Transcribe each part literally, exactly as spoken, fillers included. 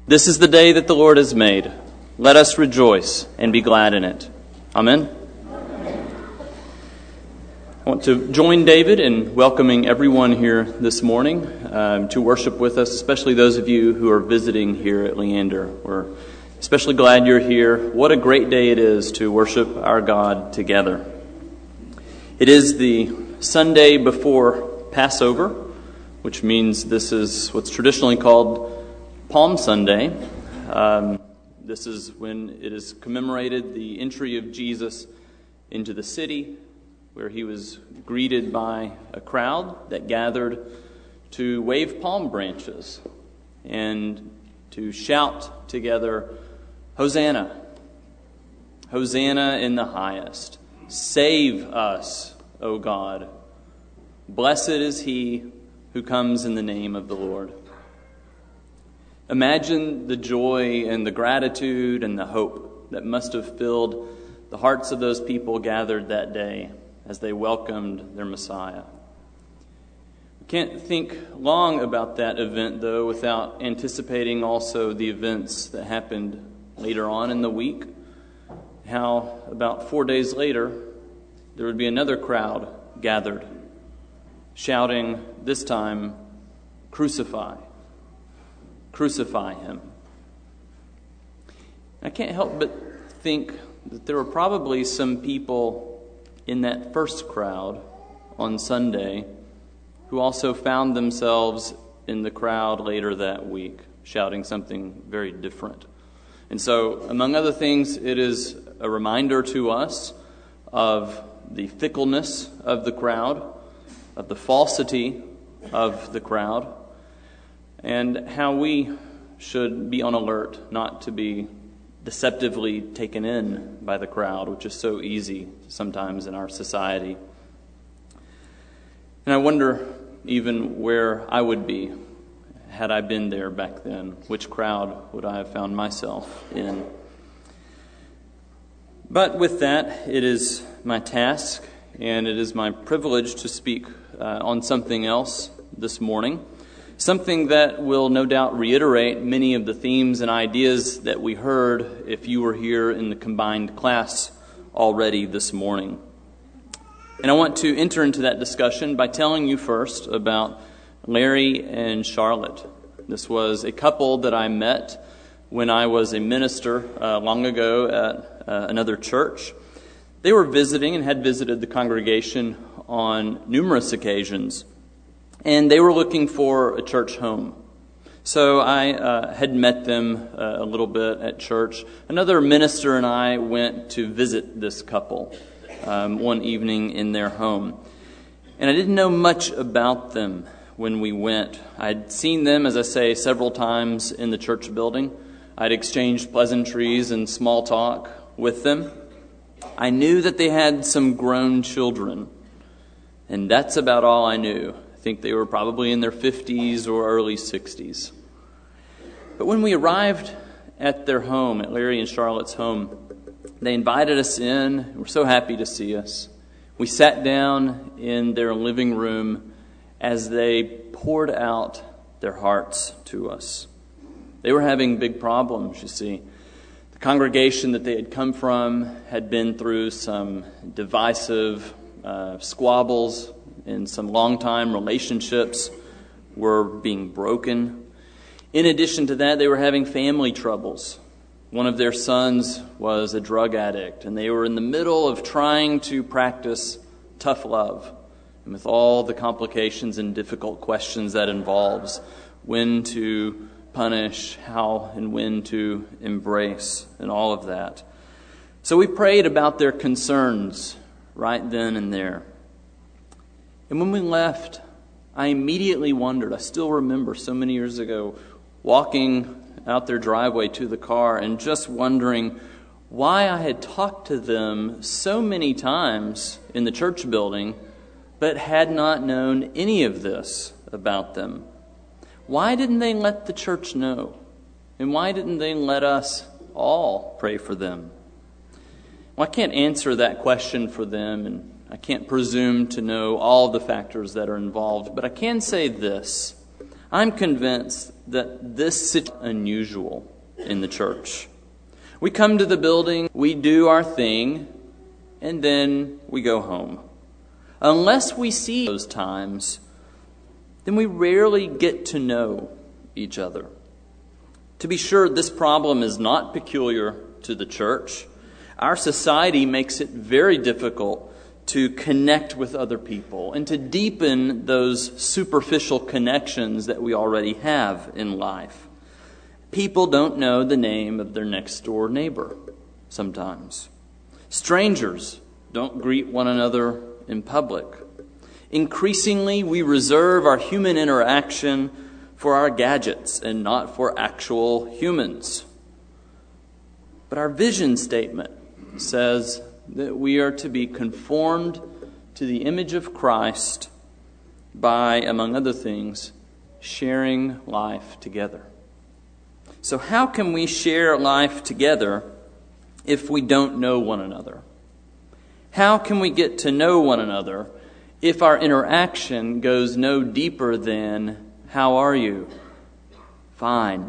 This is the day that the Lord has made. Let us rejoice and be glad in it. Amen. I want to join David in welcoming everyone here this morning um, to worship with us, especially those of you who are visiting here at Leander. We're especially glad you're here. What a great day it is to worship our God together. It is the Sunday before Passover, which means this is what's traditionally called Palm Sunday. Um, this is when it is commemorated the entry of Jesus into the city, where he was greeted by a crowd that gathered to wave palm branches and to shout together, Hosanna! Hosanna in the highest! Save us, O God! Blessed is he who comes in the name of the Lord. Imagine the joy and the gratitude and the hope that must have filled the hearts of those people gathered that day as they welcomed their Messiah. We can't think long about that event, though, without anticipating also the events that happened later on in the week. How about four days later, there would be another crowd gathered, shouting, this time, crucify. Crucify him. I can't help but think that there were probably some people in that first crowd on Sunday who also found themselves in the crowd later that week, shouting something very different. And so, among other things, it is a reminder to us of the fickleness of the crowd, of the falsity of the crowd, and how we should be on alert not to be deceptively taken in by the crowd, which is so easy sometimes in our society. And I wonder even where I would be had I been there back then. Which crowd would I have found myself in? But with that, it is my task and it is my privilege to speak uh, on something else this morning. Something that will no doubt reiterate many of the themes and ideas that we heard if you were here in the combined class already this morning. And I want to enter into that discussion by telling you first about Larry and Charlotte. This was a couple that I met when I was a minister uh, long ago at uh, another church. They were visiting and had visited the congregation on numerous occasions. And they were looking for a church home. So I uh, had met them uh, a little bit at church. Another minister and I went to visit this couple um, one evening in their home. And I didn't know much about them when we went. I'd seen them, as I say, several times in the church building. I'd exchanged pleasantries and small talk with them. I knew that they had some grown children. And that's about all I knew. I think they were probably in their fifties or early sixties. But when we arrived at their home, at Larry and Charlotte's home, they invited us in. They were so happy to see us. We sat down in their living room as they poured out their hearts to us. They were having big problems, you see. The congregation that they had come from had been through some divisive uh, squabbles, and some long-time relationships were being broken. In addition to that, they were having family troubles. One of their sons was a drug addict, and they were in the middle of trying to practice tough love, and with all the complications and difficult questions that involves, when to punish, how and when to embrace, and all of that. So we prayed about their concerns right then and there. And when we left, I immediately wondered, I still remember so many years ago, walking out their driveway to the car and just wondering why I had talked to them so many times in the church building, but had not known any of this about them. Why didn't they let the church know? And why didn't they let us all pray for them? Well, I can't answer that question for them, and I can't presume to know all the factors that are involved, but I can say this. I'm convinced that this is unusual in the church. We come to the building, we do our thing, and then we go home. Unless we see those times, then we rarely get to know each other. To be sure, this problem is not peculiar to the church. Our society makes it very difficult to connect with other people and to deepen those superficial connections that we already have in life. People don't know the name of their next door neighbor sometimes. Strangers don't greet one another in public. Increasingly, we reserve our human interaction for our gadgets and not for actual humans. But our vision statement says that we are to be conformed to the image of Christ by, among other things, sharing life together. So how can we share life together if we don't know one another? How can we get to know one another if our interaction goes no deeper than, "How are you?" "Fine."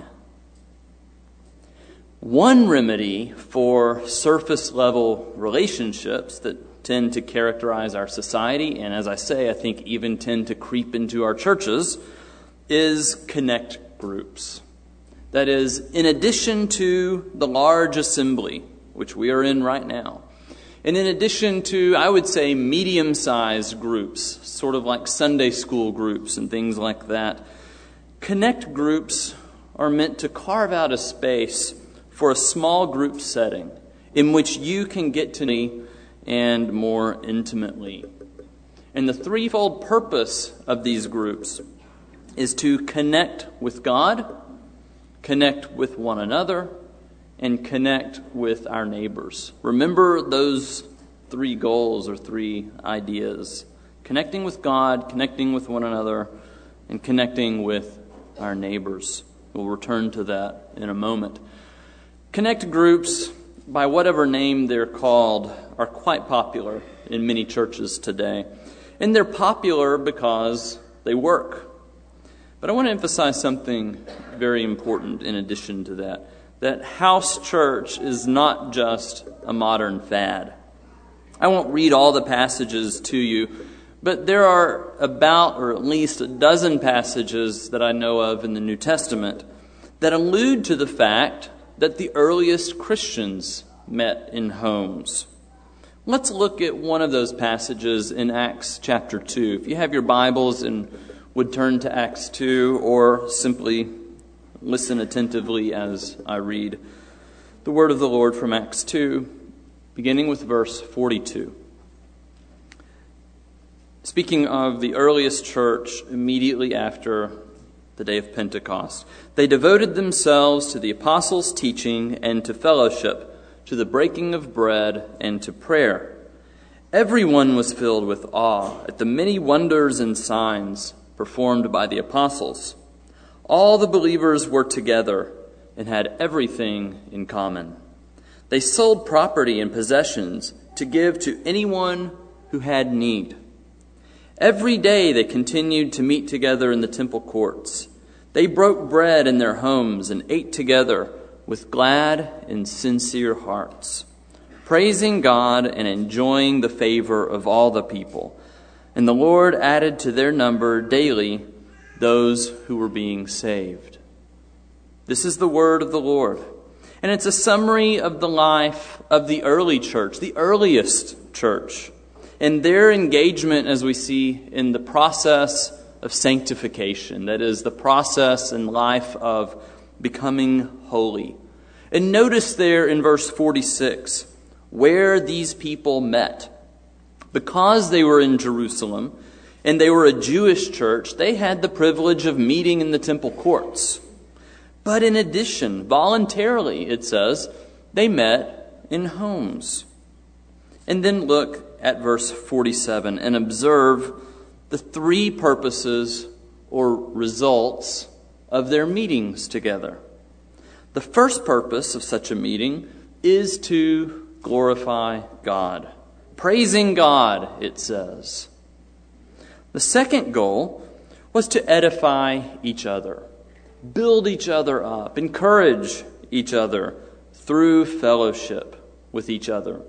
One remedy for surface-level relationships that tend to characterize our society, and as I say, I think even tend to creep into our churches, is connect groups. That is, in addition to the large assembly, which we are in right now, and in addition to, I would say, medium-sized groups, sort of like Sunday school groups and things like that, connect groups are meant to carve out a space for a small group setting in which you can get to know and more intimately. And the threefold purpose of these groups is to connect with God, connect with one another, and connect with our neighbors. Remember those three goals or three ideas. Connecting with God, connecting with one another, and connecting with our neighbors. We'll return to that in a moment. Connect groups, by whatever name they're called, are quite popular in many churches today. And they're popular because they work. But I want to emphasize something very important in addition to that. That house church is not just a modern fad. I won't read all the passages to you, but there are about, or at least a dozen passages that I know of in the New Testament that allude to the fact that the earliest Christians met in homes. Let's look at one of those passages in Acts chapter two. If you have your Bibles and would turn to Acts two, or simply listen attentively as I read the word of the Lord from Acts two, beginning with verse forty-two. Speaking of the earliest church immediately after the day of Pentecost, they devoted themselves to the apostles' teaching and to fellowship, to the breaking of bread and to prayer. Everyone was filled with awe at the many wonders and signs performed by the apostles. All the believers were together and had everything in common. They sold property and possessions to give to anyone who had need. Every day they continued to meet together in the temple courts. They broke bread in their homes and ate together with glad and sincere hearts, praising God and enjoying the favor of all the people. And the Lord added to their number daily those who were being saved. This is the word of the Lord. And it's a summary of the life of the early church, the earliest church, and their engagement, as we see, in the process of sanctification. That is, the process and life of becoming holy. And notice there in verse forty-six, where these people met. Because they were in Jerusalem, and they were a Jewish church, they had the privilege of meeting in the temple courts. But in addition, voluntarily, it says, they met in homes. And then look at verse forty-seven and observe the three purposes or results of their meetings together. The first purpose of such a meeting is to glorify God. Praising God, it says. The second goal was to edify each other, build each other up, encourage each other through fellowship with each other.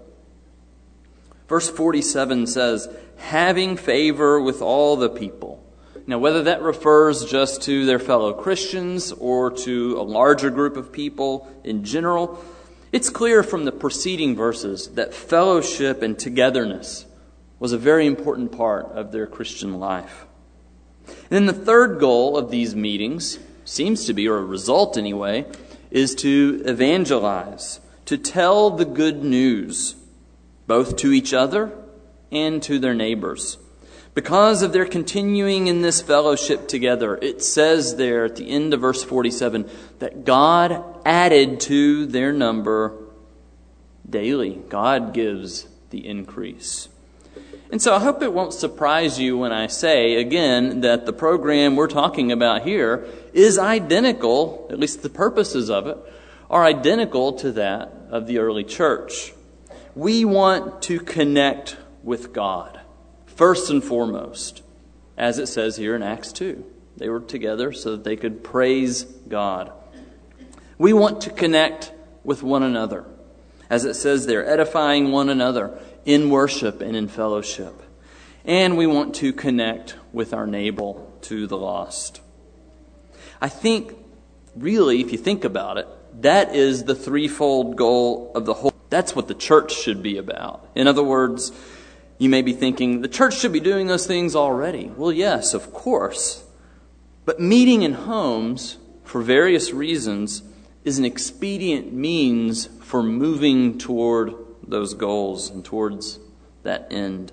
Verse forty-seven says, having favor with all the people. Now, whether that refers just to their fellow Christians or to a larger group of people in general, it's clear from the preceding verses that fellowship and togetherness was a very important part of their Christian life. And then the third goal of these meetings seems to be, or a result anyway, is to evangelize, to tell the good news, both to each other and to their neighbors. Because of their continuing in this fellowship together, it says there at the end of verse forty-seven that God added to their number daily. God gives the increase. And so I hope it won't surprise you when I say, again, that the program we're talking about here is identical, at least the purposes of it, are identical to that of the early church. We want to connect with God, first and foremost, as it says here in Acts two. They were together so that they could praise God. We want to connect with one another, as it says there, edifying one another in worship and in fellowship. And we want to connect with our neighbor to the lost. I think, really, if you think about it, that is the threefold goal of the whole. That's what the church should be about. In other words, you may be thinking, the church should be doing those things already. Well, yes, of course. But meeting in homes, for various reasons, is an expedient means for moving toward those goals and towards that end.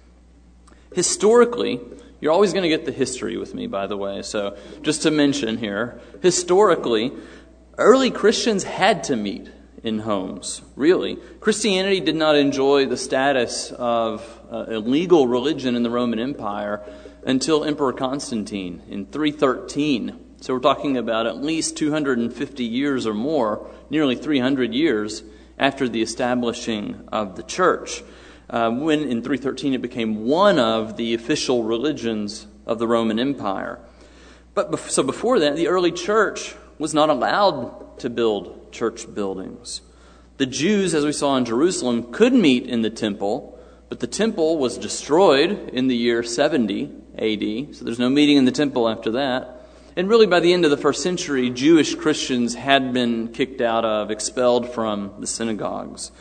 Historically, you're always going to get the history with me, by the way. So just to mention here, historically, early Christians had to meet in homes, really. Christianity did not enjoy the status of uh, a legal religion in the Roman Empire until Emperor Constantine in three thirteen. So we're talking about at least two hundred fifty years or more, nearly three hundred years after the establishing of the church, uh, when in three thirteen it became one of the official religions of the Roman Empire. But bef- so before that, the early church was not allowed to build church buildings. The Jews, as we saw in Jerusalem, could meet in the temple, but the temple was destroyed in the year seventy A D, so there's no meeting in the temple after that. And really by the end of the first century, Jewish Christians had been kicked out of, expelled from the synagogues.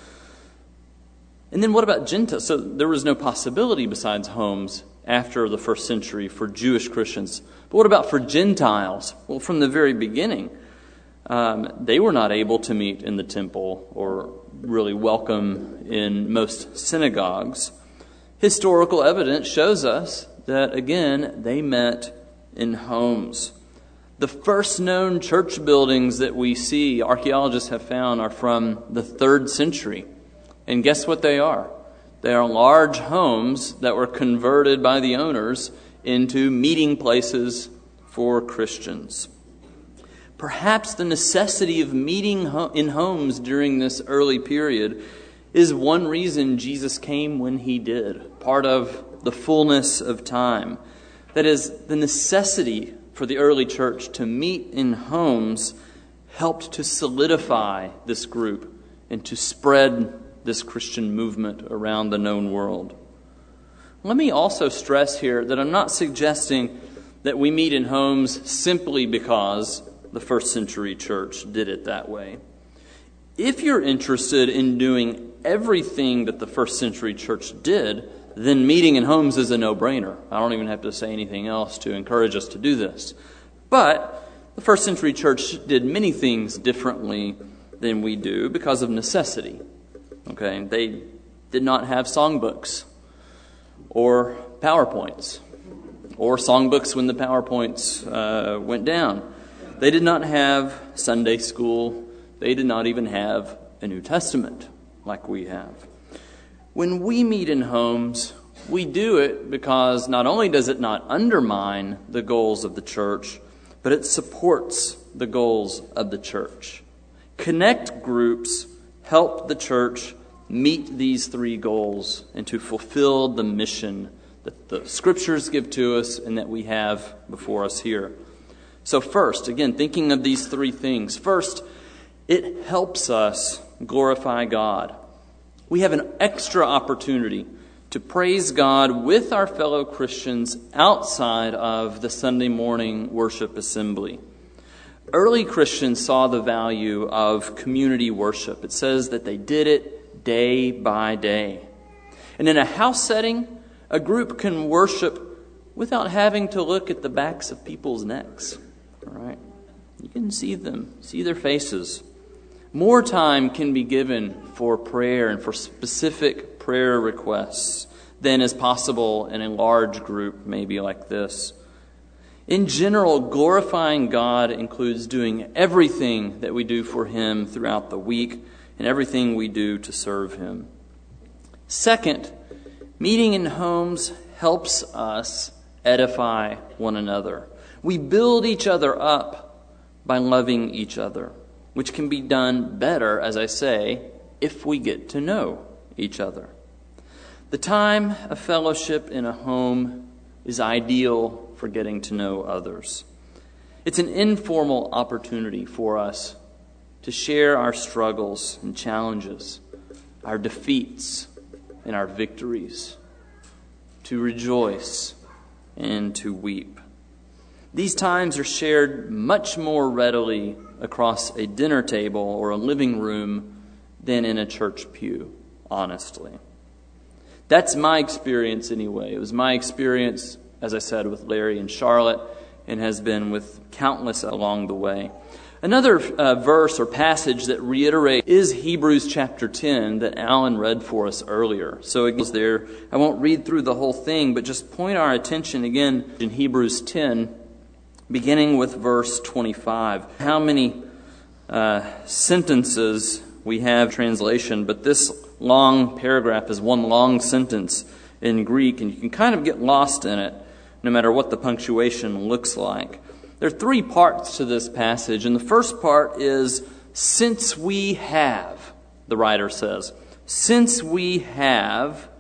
And then what about Gentiles? So there was no possibility besides homes after the first century for Jewish Christians. But what about for Gentiles? Well, from the very beginning, um, they were not able to meet in the temple or really welcome in most synagogues. Historical evidence shows us that, again, they met in homes. The first known church buildings that we see, archaeologists have found, are from the third century. And guess what they are? They are large homes that were converted by the owners into meeting places for Christians. Perhaps the necessity of meeting in homes during this early period is one reason Jesus came when he did, part of the fullness of time. That is, the necessity for the early church to meet in homes helped to solidify this group and to spread this Christian movement around the known world. Let me also stress here that I'm not suggesting that we meet in homes simply because the first century church did it that way. If you're interested in doing everything that the first century church did, then meeting in homes is a no-brainer. I don't even have to say anything else to encourage us to do this. But the first century church did many things differently than we do because of necessity. Okay, they did not have songbooks or PowerPoints or songbooks when the PowerPoints uh, went down. They did not have Sunday school. They did not even have a New Testament like we have. When we meet in homes, we do it because not only does it not undermine the goals of the church, but it supports the goals of the church. Connect groups help the church meet these three goals and to fulfill the mission that the Scriptures give to us and that we have before us here. So first, again, thinking of these three things. First, it helps us glorify God. We have an extra opportunity to praise God with our fellow Christians outside of the Sunday morning worship assembly. Early Christians saw the value of community worship. It says that they did it day by day. And in a house setting, a group can worship without having to look at the backs of people's necks. All right? You can see them, see their faces. More time can be given for prayer and for specific prayer requests than is possible in a large group, maybe like this. In general, glorifying God includes doing everything that we do for Him throughout the week and everything we do to serve Him. Second, meeting in homes helps us edify one another. We build each other up by loving each other, which can be done better, as I say, if we get to know each other. The time of fellowship in a home is ideal for getting to know others. It's an informal opportunity for us to share our struggles and challenges, our defeats and our victories, to rejoice and to weep. These times are shared much more readily across a dinner table or a living room than in a church pew, honestly. That's my experience anyway. It was my experience, as I said, with Larry and Charlotte, and has been with countless along the way. Another uh, verse or passage that reiterates is Hebrews chapter ten that Alan read for us earlier. So it goes there. I won't read through the whole thing, but just point our attention again in Hebrews ten, beginning with verse twenty-five. How many uh, sentences we have translation, but this long paragraph is one long sentence in Greek, and you can kind of get lost in it no matter what the punctuation looks like. There are three parts to this passage, and the first part is, since we have, the writer says, since we have,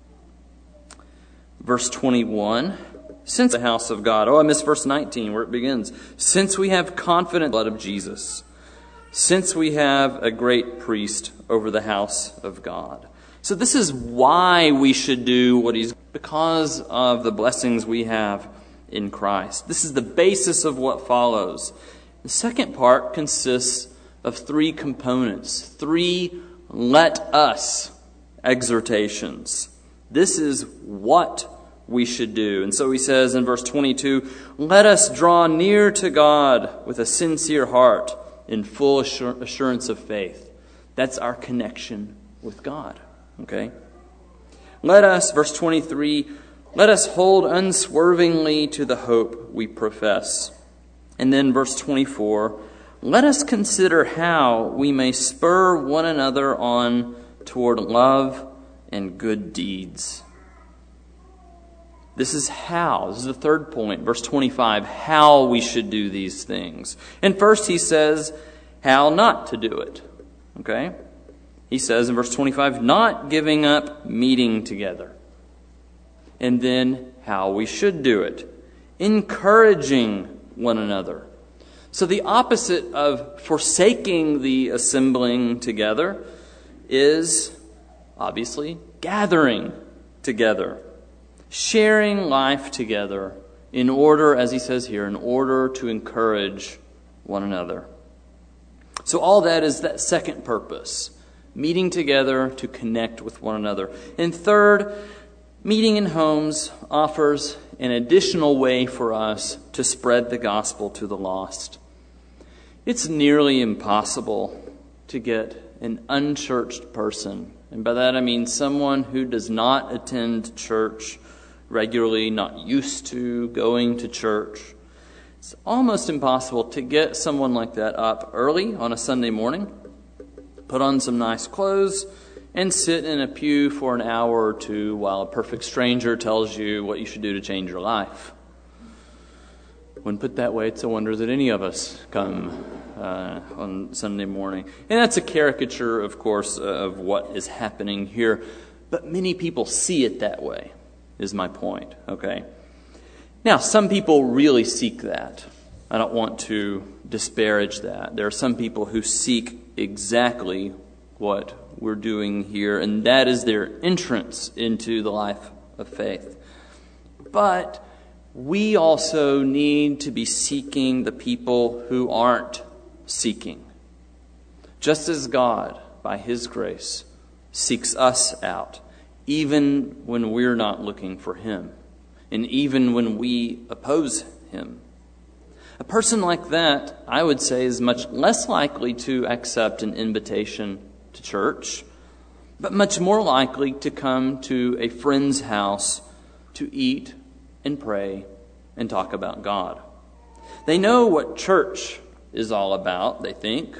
verse twenty-one, since the house of God. Oh, I missed verse nineteen where it begins. Since we have confident blood of Jesus, since we have a great priest over the house of God. So this is why we should do what he's, because of the blessings we have in Christ. This is the basis of what follows. The second part consists of three components, three let us exhortations. This is what we should do. And so he says in verse twenty-two, let us draw near to God with a sincere heart in full assurance of faith. That's our connection with God. Okay? Let us, verse twenty-three, let us hold unswervingly to the hope we profess. And then verse twenty-four, let us consider how we may spur one another on toward love and good deeds. This is how. This is the third point, verse twenty-five, how we should do these things. And first he says how not to do it. Okay? He says in verse twenty-five, not giving up meeting together. And then how we should do it. Encouraging one another. So the opposite of forsaking the assembling together is obviously gathering together. Sharing life together in order, as he says here, in order to encourage one another. So all that is that second purpose. Meeting together to connect with one another. And third, meeting in homes offers an additional way for us to spread the gospel to the lost. It's nearly impossible to get an unchurched person, and by that I mean someone who does not attend church regularly, not used to going to church. It's almost impossible to get someone like that up early on a Sunday morning, put on some nice clothes, and sit in a pew for an hour or two while a perfect stranger tells you what you should do to change your life. When put that way, it's a wonder that any of us come uh, on Sunday morning. And that's a caricature, of course, of what is happening here. But many people see it that way. is my point, okay? Now, some people really seek that. I don't want to disparage that. There are some people who seek exactly what we're doing here, and that is their entrance into the life of faith. But we also need to be seeking the people who aren't seeking. Just as God, by His grace, seeks us out, even when we're not looking for Him, and even when we oppose Him. A person like that, I would say, is much less likely to accept an invitation to church, but much more likely to come to a friend's house to eat and pray and talk about God. They know what church is all about, they think.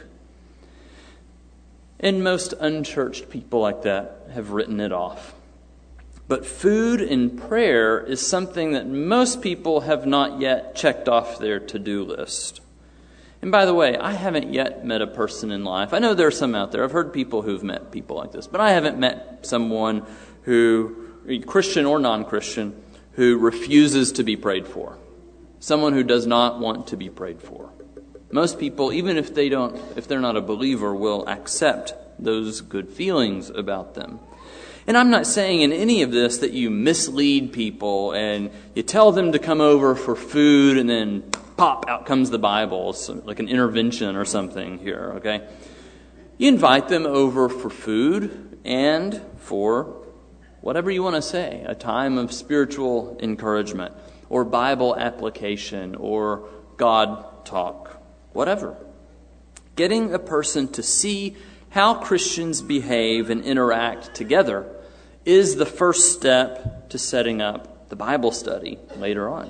And most unchurched people like that have written it off. But food and prayer is something that most people have not yet checked off their to-do list. And by the way, I haven't yet met a person in life. I know there are some out there. I've heard people who've met people like this. But I haven't met someone who, Christian or non-Christian, who refuses to be prayed for. Someone who does not want to be prayed for. Most people, even if they don't, if they're not a believer, will accept those good feelings about them. And I'm not saying in any of this that you mislead people and you tell them to come over for food and then pop, out comes the Bible. It's like an intervention or something here, okay? You invite them over for food and for whatever you want to say, a time of spiritual encouragement or Bible application or God talk, whatever. Getting a person to see how Christians behave and interact together is the first step to setting up the Bible study later on.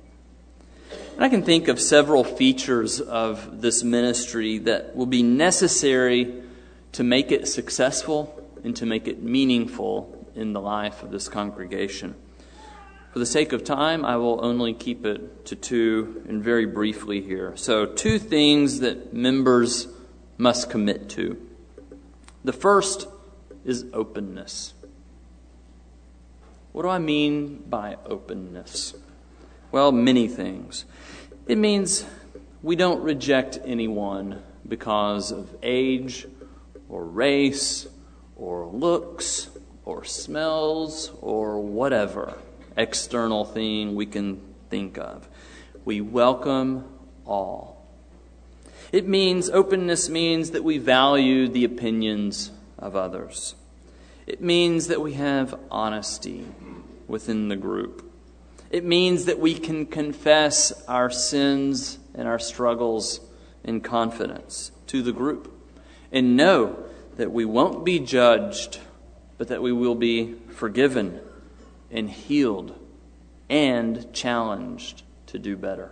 And I can think of several features of this ministry that will be necessary to make it successful and to make it meaningful in the life of this congregation. For the sake of time, I will only keep it to two and very briefly here. So two things that members must commit to. The first is openness. What do I mean by openness? Well, many things. It means we don't reject anyone because of age or race or looks or smells or whatever external thing we can think of. We welcome all. It means, openness means that we value the opinions of others. It means that we have honesty within the group. It means that we can confess our sins and our struggles in confidence to the group and know that we won't be judged, but that we will be forgiven and healed and challenged to do better.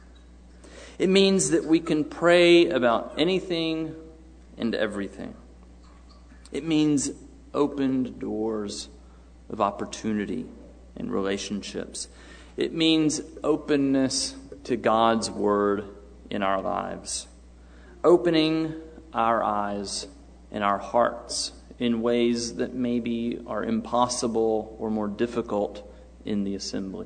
It means that we can pray about anything and everything. It means opened doors of opportunity and relationships. It means openness to God's Word in our lives. Opening our eyes and our hearts in ways that maybe are impossible or more difficult in the assembly.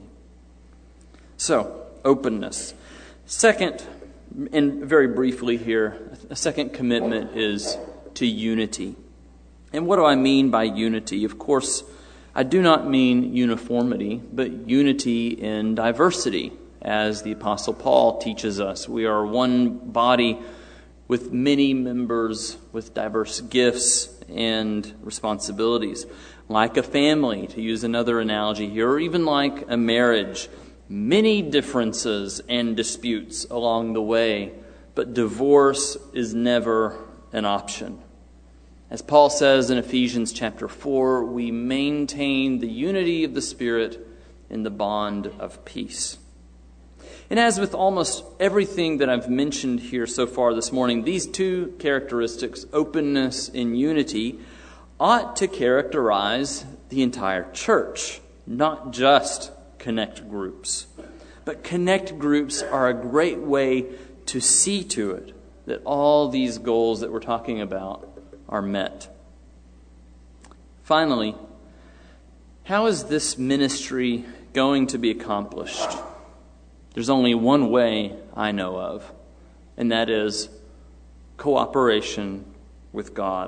So, openness. Second, and very briefly here, a second commitment is to unity. And what do I mean by unity? Of course, I do not mean uniformity, but unity in diversity, as the Apostle Paul teaches us. We are one body with many members with diverse gifts and responsibilities. Like a family, to use another analogy here, or even like a marriage. Many differences and disputes along the way, but divorce is never an option. As Paul says in Ephesians chapter four, we maintain the unity of the Spirit in the bond of peace. And as with almost everything that I've mentioned here so far this morning, these two characteristics, openness and unity, ought to characterize the entire church, not just connect groups. But connect groups are a great way to see to it that all these goals that we're talking about are met. Finally, How is this ministry going to be accomplished? There's only one way I know of, and that is cooperation with God.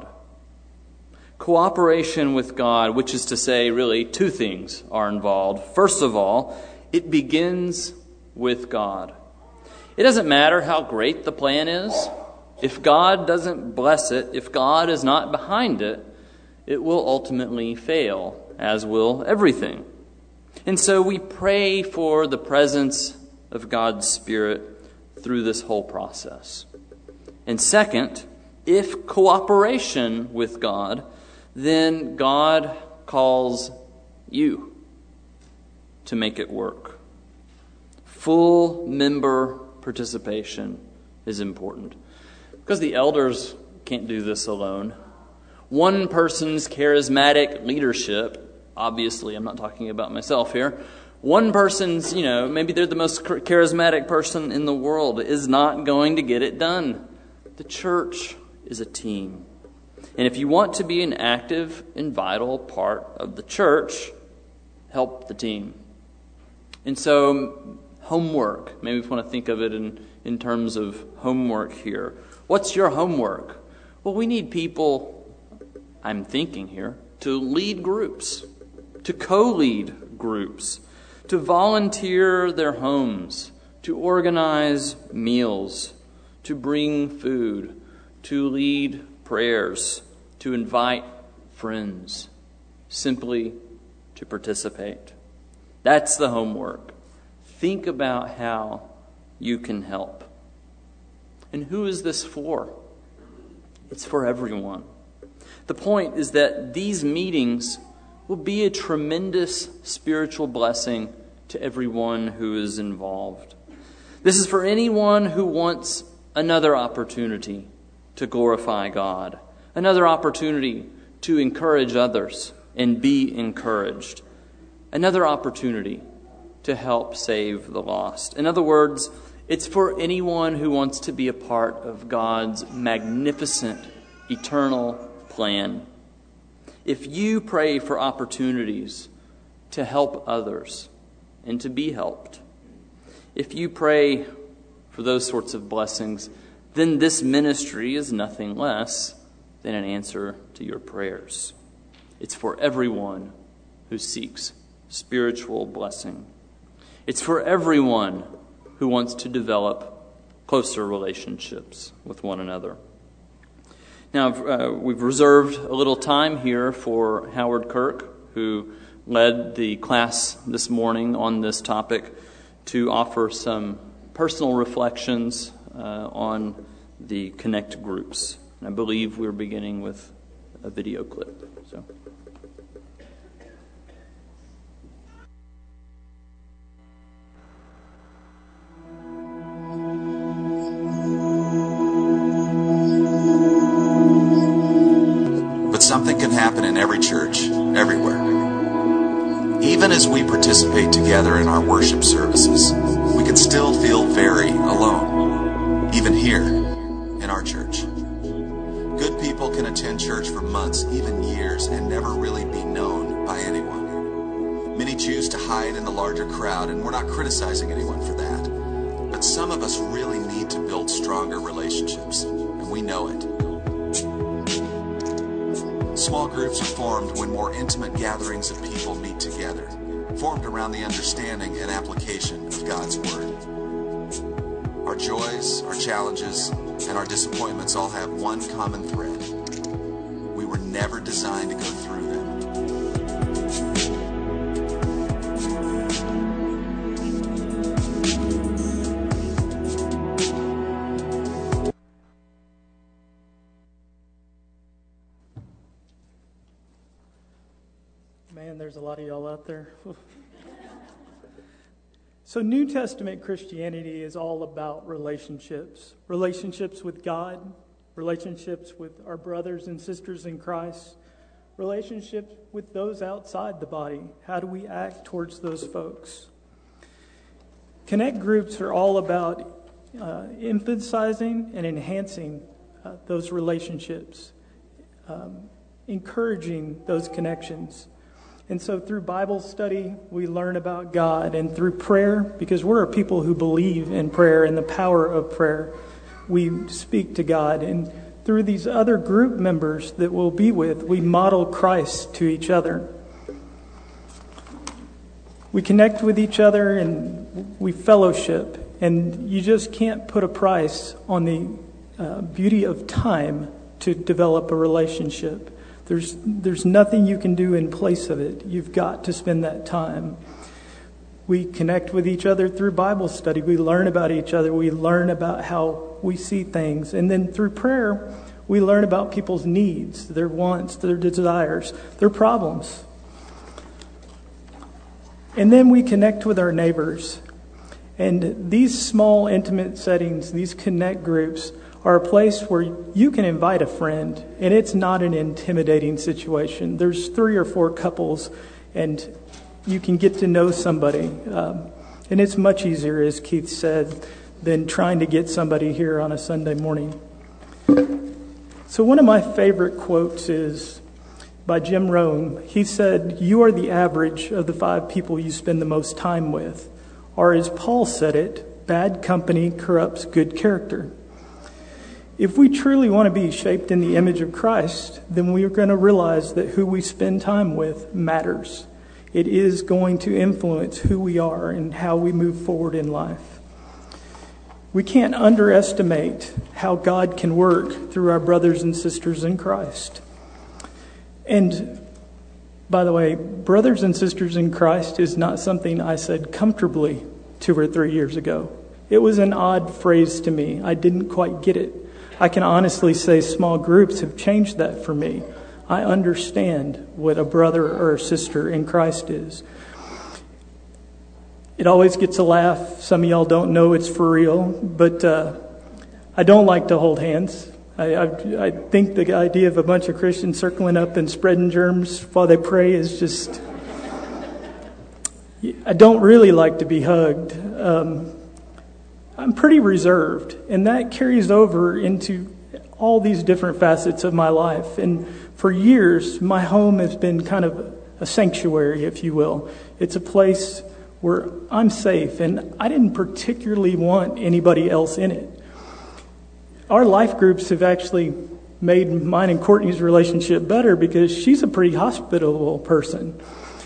Cooperation with God, which is to say, really, two things are involved. First of all, it begins with God. It doesn't matter how great the plan is. If God doesn't bless it, if God is not behind it, it will ultimately fail, as will everything. And so we pray for the presence of God's Spirit through this whole process. And second, if cooperation with God, then God calls you to make it work. Full member participation is important, because the elders can't do this alone. One person's charismatic leadership, obviously I'm not talking about myself here, one person's, you know, maybe they're the most charismatic person in the world, is not going to get it done. The church is a team. And if you want to be an active and vital part of the church, help the team. And so, homework, maybe we want to think of it in, in terms of homework here. What's your homework? Well, we need people, I'm thinking here, to lead groups, to co-lead groups, to volunteer their homes, to organize meals, to bring food, to lead prayers, to invite friends, simply to participate. That's the homework. Think about how you can help. And who is this for? It's for everyone. The point is that these meetings will be a tremendous spiritual blessing to everyone who is involved. This is for anyone who wants another opportunity to glorify God, another opportunity to encourage others and be encouraged, another opportunity to help save the lost. In other words, it's for anyone who wants to be a part of God's magnificent, eternal plan. If you pray for opportunities to help others and to be helped, if you pray for those sorts of blessings, then this ministry is nothing less than an answer to your prayers. It's for everyone who seeks spiritual blessing. It's for everyone who wants to develop closer relationships with one another. Now, uh, we've reserved a little time here for Howard Kirk, who led the class this morning on this topic, to offer some personal reflections uh, on the Connect groups. And I believe we're beginning with a video clip. So. But something can happen in every church, everywhere. Even as we participate together in our worship services, we can still feel very alone, even here in our church. Good people can attend church for months, even years, and never really be known by anyone. Many choose to hide in the larger crowd, and we're not criticizing anyone for that. But some of us really need to build stronger relationships, and we know it. Small groups are formed when more intimate gatherings of people meet together, formed around the understanding and application of God's Word. Our joys, our challenges, and our disappointments all have one common thread. We were never designed to go through them. Man, there's a lot of y'all out there. So New Testament Christianity is all about relationships. Relationships with God, relationships with our brothers and sisters in Christ, relationships with those outside the body. How do we act towards those folks? Connect groups are all about uh, emphasizing and enhancing uh, those relationships, um, encouraging those connections. And so through Bible study, we learn about God. And through prayer, because we're a people who believe in prayer and the power of prayer, we speak to God. And through these other group members that we'll be with, we model Christ to each other. We connect with each other and we fellowship. And you just can't put a price on the uh, beauty of time to develop a relationship. There's there's nothing you can do in place of it. You've got to spend that time. We connect with each other through Bible study. We learn about each other. We learn about how we see things. And then through prayer, we learn about people's needs, their wants, their desires, their problems. And then we connect with our neighbors. And these small, intimate settings, these connect groups, are a place where you can invite a friend, and it's not an intimidating situation. There's three or four couples, and you can get to know somebody. Um, and it's much easier, as Keith said, than trying to get somebody here on a Sunday morning. So one of my favorite quotes is by Jim Rohn. He said, "You are the average of the five people you spend the most time with." Or as Paul said it, "Bad company corrupts good character." If we truly want to be shaped in the image of Christ, then we are going to realize that who we spend time with matters. It is going to influence who we are and how we move forward in life. We can't underestimate how God can work through our brothers and sisters in Christ. And by the way, brothers and sisters in Christ is not something I said comfortably two or three years ago. It was an odd phrase to me. I didn't quite get it. I can honestly say small groups have changed that for me. I understand what a brother or a sister in Christ is. It always gets a laugh. Some of y'all don't know it's for real, but uh, I don't like to hold hands. I, I, I think the idea of a bunch of Christians circling up and spreading germs while they pray is just... I don't really like to be hugged. Um, I'm pretty reserved, and that carries over into all these different facets of my life. And for years, my home has been kind of a sanctuary, if you will. It's a place where I'm safe, and I didn't particularly want anybody else in it. Our life groups have actually made mine and Courtney's relationship better because she's a pretty hospitable person.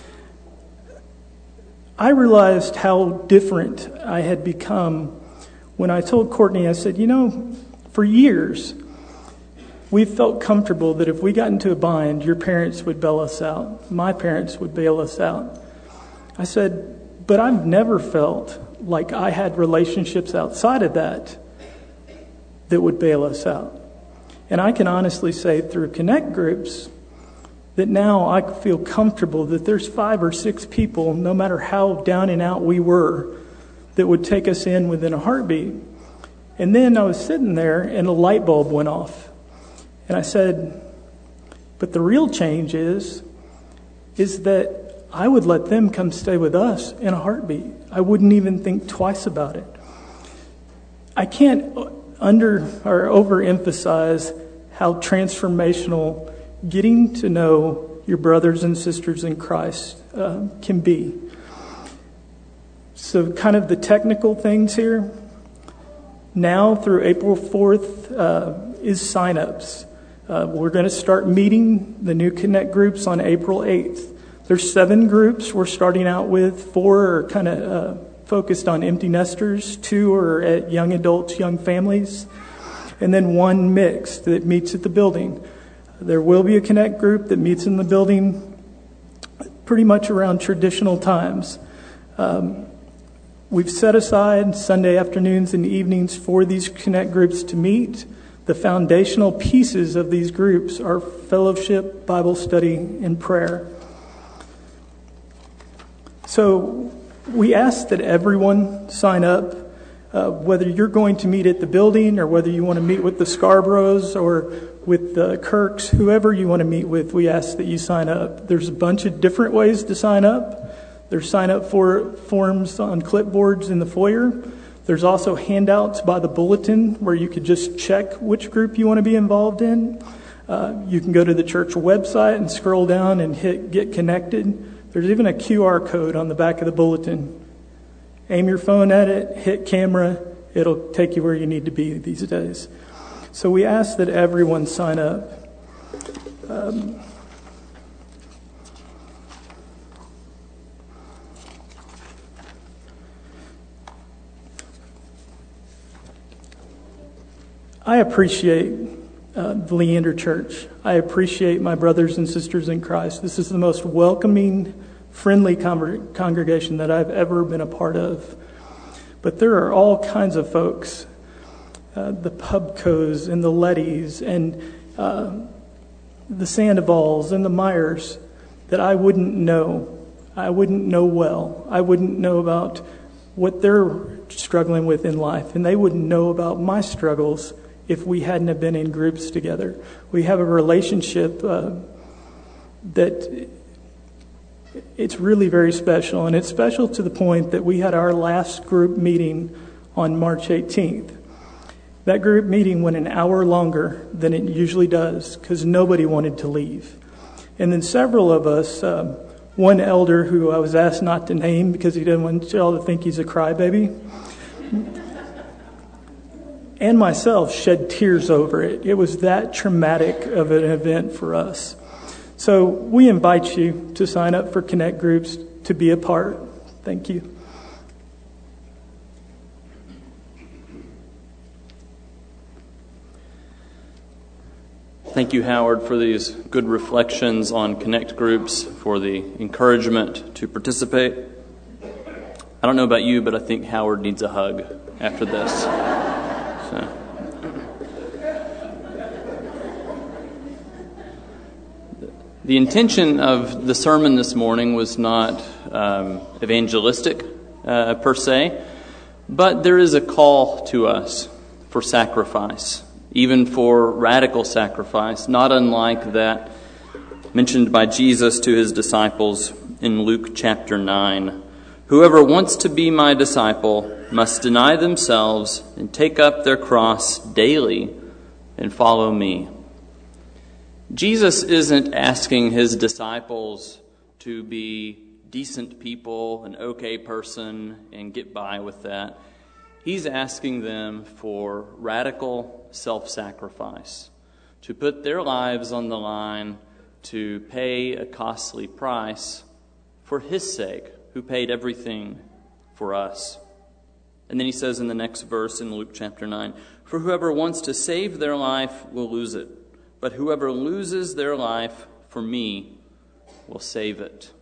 I realized how different I had become when I told Courtney, I said, you know, for years, we felt comfortable that if we got into a bind, your parents would bail us out. My parents would bail us out. I said, but I've never felt like I had relationships outside of that that would bail us out. And I can honestly say through Connect groups that now I feel comfortable that there's five or six people, no matter how down and out we were, that would take us in within a heartbeat. And then I was sitting there and a light bulb went off. And I said, but the real change is, is that I would let them come stay with us in a heartbeat. I wouldn't even think twice about it. I can't under or overemphasize how transformational getting to know your brothers and sisters in Christ uh, can be. So kind of the technical things here. Now through April fourth uh, is signups. Uh, we're going to start meeting the new Connect groups on April eighth. There's seven groups we're starting out with. Four are kind of uh, focused on empty nesters. Two are at young adults, young families. And then one mixed that meets at the building. There will be a Connect group that meets in the building pretty much around traditional times. Um, we've set aside Sunday afternoons and evenings for these Connect groups to meet. The foundational pieces of these groups are fellowship, Bible study, and prayer. So we ask that everyone sign up, uh, whether you're going to meet at the building or whether you want to meet with the Scarboroughs or with the Kirks, whoever you want to meet with, we ask that you sign up. There's a bunch of different ways to sign up. There's sign up for forms on clipboards in the foyer. There's also handouts by the bulletin where you could just check which group you want to be involved in. Uh, you can go to the church website and scroll down and hit Get Connected. There's even a Q R code on the back of the bulletin. Aim your phone at it, hit camera, it'll take you where you need to be these days. So we ask that everyone sign up. Um, I appreciate uh, the Leander Church. I appreciate my brothers and sisters in Christ. This is the most welcoming, friendly con- congregation that I've ever been a part of. But there are all kinds of folks, uh, the Pubcos and the Lettys and uh, the Sandovals and the Myers, that I wouldn't know. I wouldn't know well. I wouldn't know about what they're struggling with in life, and they wouldn't know about my struggles if we hadn't have been in groups together. We have a relationship uh, that it's really very special, and it's special to the point that we had our last group meeting on March eighteenth. That group meeting went an hour longer than it usually does because nobody wanted to leave. And then several of us, um, one elder who I was asked not to name because he didn't want y'all to think he's a crybaby, and myself shed tears over it. It was that traumatic of an event for us. So we invite you to sign up for Connect Groups to be a part. Thank you. Thank you, Howard, for these good reflections on Connect Groups, for the encouragement to participate. I don't know about you, but I think Howard needs a hug after this. So. The intention of the sermon this morning was not um, evangelistic uh, per se, but there is a call to us for sacrifice, even for radical sacrifice, not unlike that mentioned by Jesus to his disciples in Luke chapter nine. Whoever wants to be my disciple must deny themselves and take up their cross daily and follow me. Jesus isn't asking his disciples to be decent people, an okay person, and get by with that. He's asking them for radical self-sacrifice, to put their lives on the line, to pay a costly price for his sake, who paid everything for us. And then he says in the next verse in Luke chapter nine, for whoever wants to save their life will lose it, but whoever loses their life for me will save it.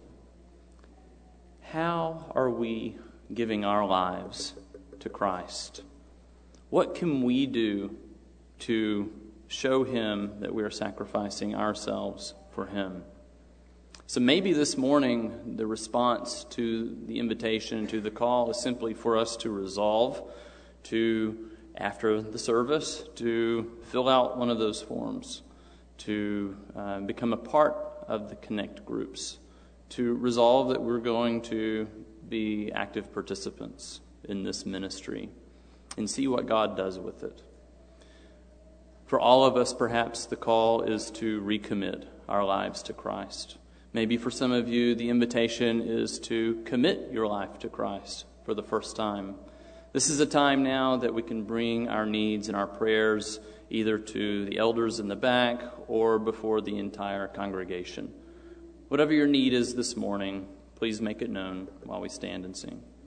How are we giving our lives to Christ? What can we do to show him that we are sacrificing ourselves for him? So maybe this morning the response to the invitation, to the call, is simply for us to resolve to, after the service, to fill out one of those forms, to uh, become a part of the Connect Groups, to resolve that we're going to be active participants in this ministry and see what God does with it. For all of us, perhaps the call is to recommit our lives to Christ. Maybe for some of you, the invitation is to commit your life to Christ for the first time. This is a time now that we can bring our needs and our prayers either to the elders in the back or before the entire congregation. Whatever your need is this morning, please make it known while we stand and sing.